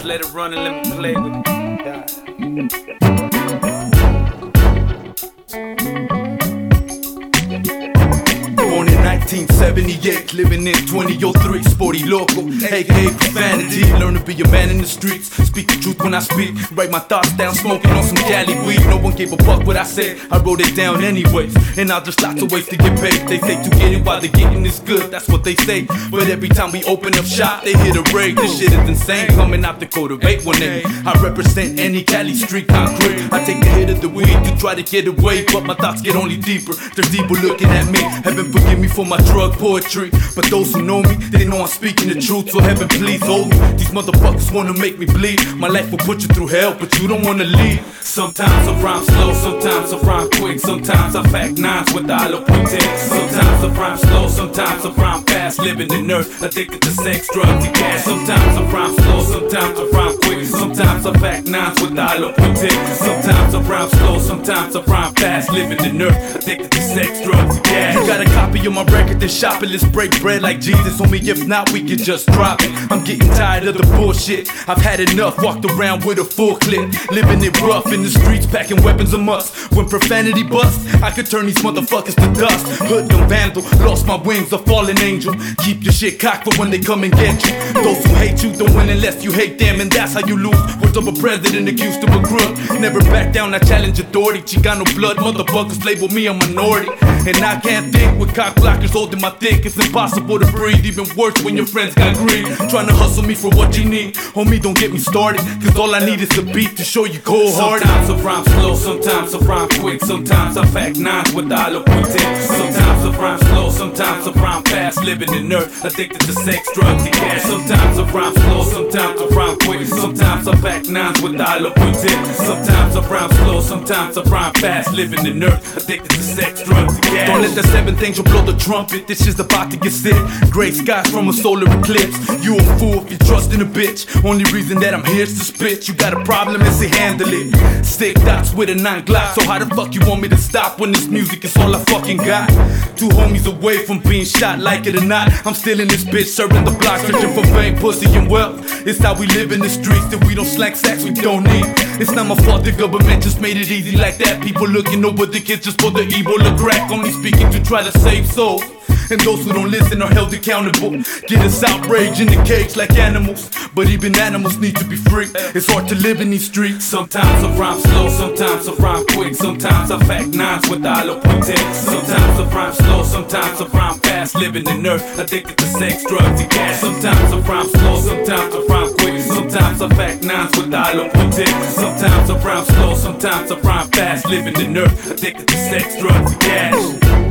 Just let it run and let me play with it. God. Born in 1978, living in 2003, sporty local, aka profanity. Learn to be a man in the streets, speak the truth when I speak. Write my thoughts down, smoking on some Cali weed. No one gave a fuck what I said, I wrote it down anyways. And now there's lots of ways to get paid. They say to get it while the getting is good, that's what they say. But every time we open up shop, they hit a raid. This shit is insane, coming out the cultivate one day. I represent any Cali street concrete. I take a hit of the weed to try to get away, but my thoughts get only deeper. There's people looking at me, heaven forgive me for my drug poetry. But those who know me, they know I'm speaking the truth. So heaven please hold me. These motherfuckers wanna make me bleed. My life will put you through hell, but you don't wanna leave. Sometimes I rhyme slow, sometimes I rhyme quick. Sometimes I fact nines with the eloquent. Sometimes I rhyme slow, sometimes I rhyme fast. Living in earth, addicted to sex, drugs, and gas. Sometimes I rhyme slow, sometimes I rhyme quick. Sometimes I fact nines with the eloquent. Sometimes I rhyme slow, sometimes I rhyme fast. Living in earth, addicted to sex, drugs, and gas. You got a copy of my record, then shop it. Let's break bread like Jesus. Homie, if not, we can just drop it. I'm getting tired of the bullshit. I've had enough, walked around with a full clip. Living it rough in the streets, packing weapons a must. When profanity busts, I could turn these motherfuckers to dust. Hoodlum vandal, lost my wings, a fallen angel. Keep your shit cocked for when they come and get you. Those who hate you don't win unless you hate them, and that's how you lose. Words of a president accused of a crook. Never back down, I challenge authority. Chicano blood, motherfuckers label me a minority. And I can't think with cock blockers holding my dick. It's impossible to breathe, even worse when your friends got greed. Trying to hustle me for what you need. Homie, don't get me started, cause all I need is a beat to show you cold hearted. Sometimes I rhyme slow, sometimes I rhyme quick. Sometimes I fact nines with the eloquent. Sometimes I rhyme slow, sometimes I rhyme fast. Living in earth, addicted to sex, drugs, and gas. Sometimes I rhyme slow, sometimes I rhyme quick. Sometimes I fact nines with the eloquent. Sometimes I rhyme slow, sometimes I rhyme fast. Living in earth, addicted to sex, drugs, and gas. Don't let the seventh angel blow the trumpet. This shit's about to get sick. Gray skies from a solar eclipse. You a fool if you trust in a bitch. Only reason that I'm here is to spit. You got a problem and say handle it. Sick dots with a 9 Glock. So how the fuck you want me to stop when this music is all I fucking got? Two homies away from being shot, like it or not. I'm still in this bitch, serving the block, searching for fame, pussy, and wealth. It's how we live in the streets. If we don't slack sacks, we don't need. It's not my fault the government just made it easy like that. People looking over the kids just for the Ebola crack. Only speaking to try to save souls. And those who don't listen are held accountable. Get us outraged in the cage like animals. But even animals need to be free. It's hard to live in these streets. Sometimes I rhyme slow, sometimes I rhyme quick. Sometimes I fact nines with the eloquent. Sometimes I rhyme slow, sometimes I rhyme fast. Living in earth, addicted to sex, drugs, and gas. Sometimes I rhyme slow, sometimes I rhyme quick. Sometimes I fact nines with the eloquent. Sometimes I rhyme slow, sometimes I rhyme fast. Living in earth, addicted to sex, drugs, and gas.